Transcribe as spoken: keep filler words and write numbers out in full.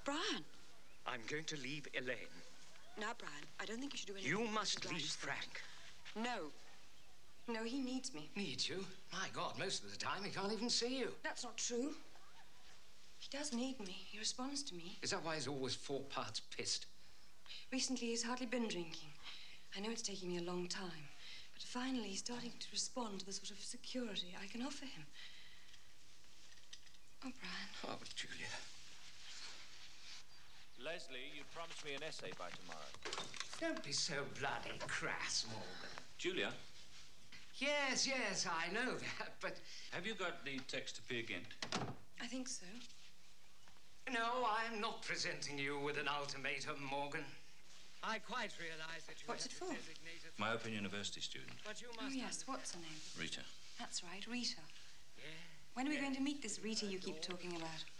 Brian. I'm going to leave Elaine. Now, Brian, I don't think you should do anything. You must Missus leave Lash Frank. said. No. No, he needs me. Needs you? My God, most of the time he can't even see you. That's not true. He does need me. He responds to me. Is that why he's always four parts pissed? Recently, he's hardly been drinking. I know it's taking me a long time, but finally he's starting to respond to the sort of security I can offer him. Oh, Brian. Oh, Julia. Leslie, you promised me an essay by tomorrow. Don't be so bloody crass, Morgan. Julia, Yes, yes, I know that, but... have you got the text to Peer Gynt? I think so. No, I'm not presenting you with an ultimatum, Morgan. I quite realize that you What's it for? My Open University student, But you must... Oh, yes. What's her name? Rita. That's right, Rita. Yeah. When are we going to meet this Rita you keep talking about?